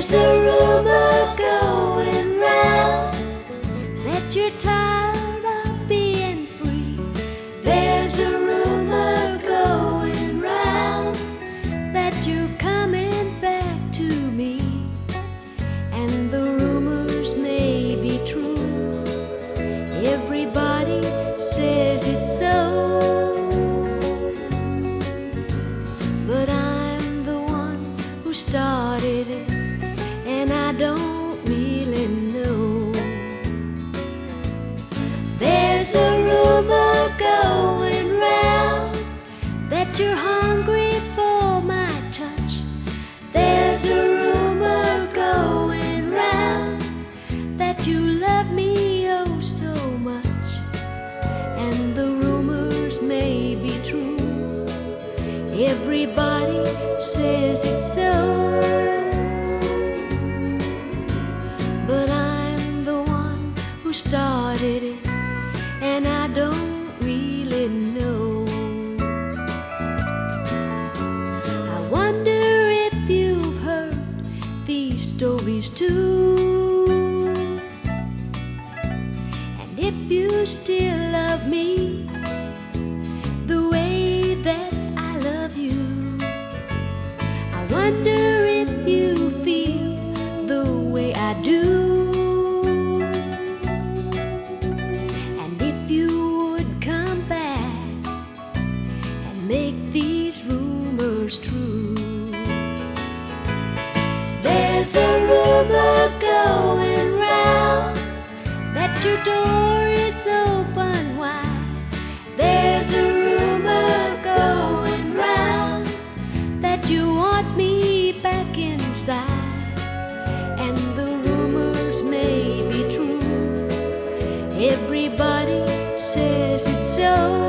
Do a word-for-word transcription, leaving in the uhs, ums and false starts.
There's a rumor going round that you're tired of being free. There's a rumor going round that you're coming back to me. And the rumors may be true. Everybody says it's so. But I'm the one who started it, and I don't really know. There's a rumor going round that you're hungry for my touch. There's a rumor going round that you love me oh so much. And the rumors may be true. Everybody says it's so. But I'm the one who started it, and I don't really know. I wonder if you've heard these stories too, and if you still love me the way that I love you. I wonder if you feel the way I do. Make these rumors true. There's a rumor going round that your door is open wide. There's a rumor going round that you want me back inside. And the rumors may be true. Everybody says it's so.